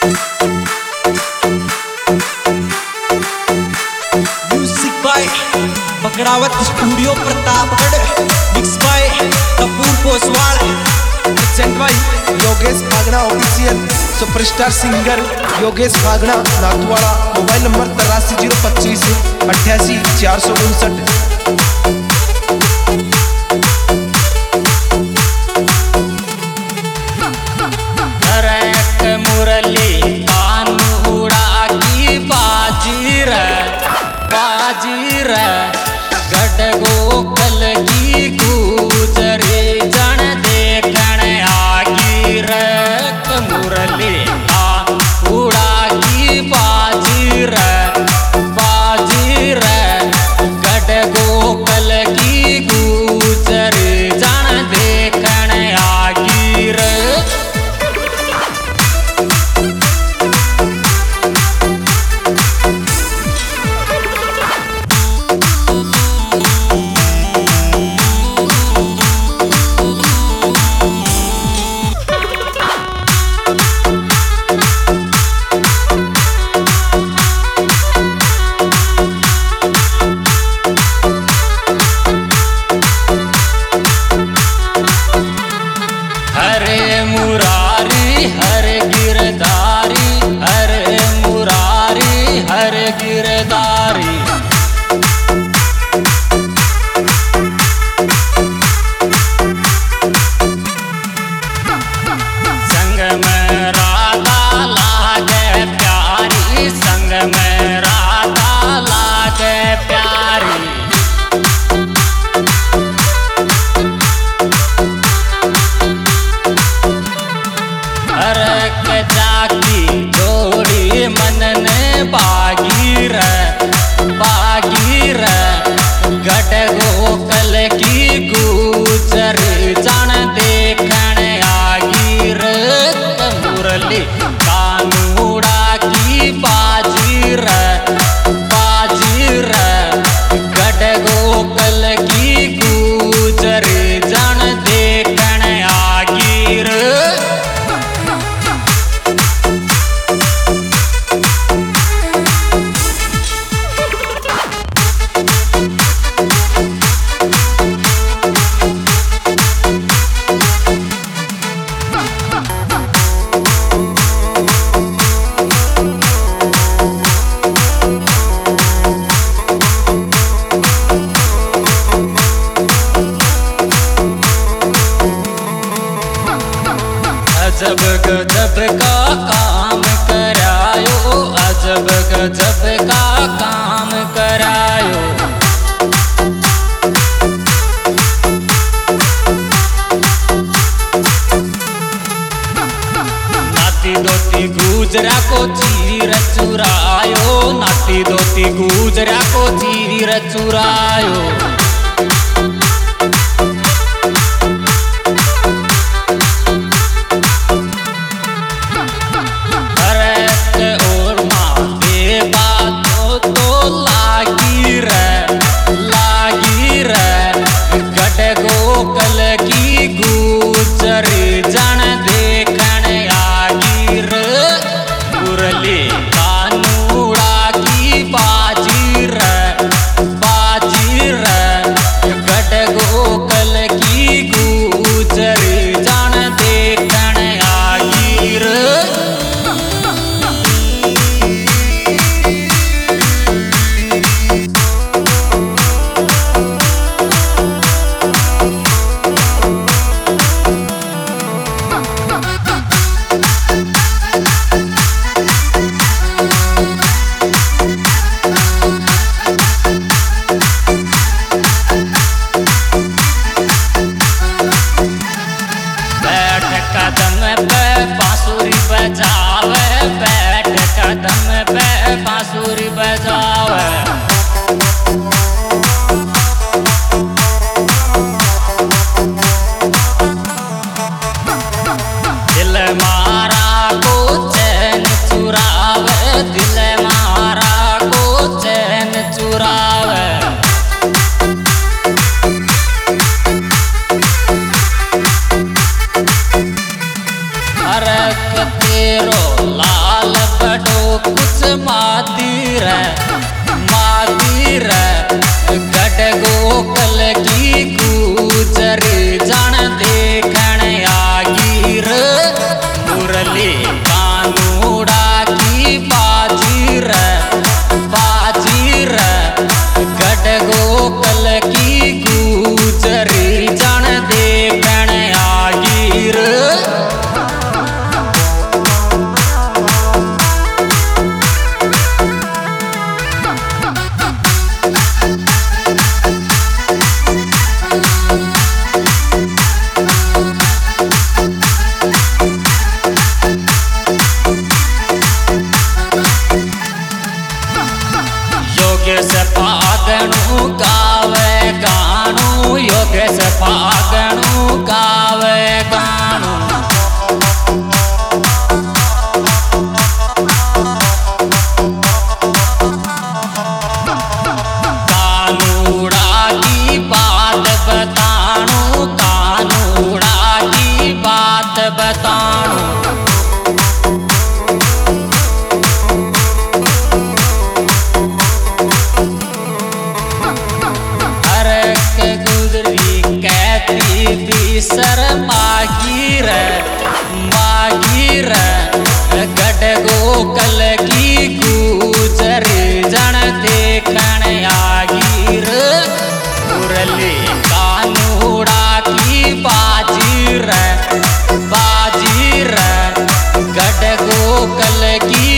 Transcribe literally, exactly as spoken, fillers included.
Music by Bakdawat studio Pratapgarh, mix by Kapoor Poswal, present by Yogesh Phagda official, superstar singer Yogesh Phagda Nathwada. Mobile number तिरासी zero पच्चीस अट्ठासी चार सौ उनसठ। मुरली कानूड़ा की बाजी रे बाजी रे गडगो कल की गुजरे जन देखण आगी रे मुरली कानूड़ा की बाजी रे बाजी रे गडगो कल की गुजरे जन देखण आगी रे। हरे मुरारी हर गिरधारी हरे मुरारी हर गिरधारी संग में राधा लागे प्यारी संग में राधा लागे प्यारी। हरक जाकी जोड़ी मन ने बागी रे बागी रे गडगो कल की गुजर जान देखण आगी रे मुरली कानूड़ा की बाजी रे बाजी रे गडगो कल की गुजर जान देखण आगी रे। अजब गजब का काम करायो अजब गजब का काम करायो। नाती दोती गुजरा को चीर चुरायो नाती दोती गुजरा को चीर चुरायो। कल की गुजर जन देखण आगी रे मुरली कानूड़ा की बाजी रे बाजी रे कुछ माती रे माती रे गढ़ गोकल की गुजरी जान देखण आगी रे मुरली कानूड़ा की बाजी रे बाजी रे गढ़ गोकल की गुजरी जान देखण आगी रे योगेश फागणु गावे गाणु योगेश फागणु गावे गाणु कानूड़ा की बात बताणु कानूड़ा की बात बताणु सर मागी रे मागी रे गढ़ गोकल की गुजरी जन देखण आगी रे मुरली कानूड़ा की बाजी रे बाजी रे गढ़ गोकल की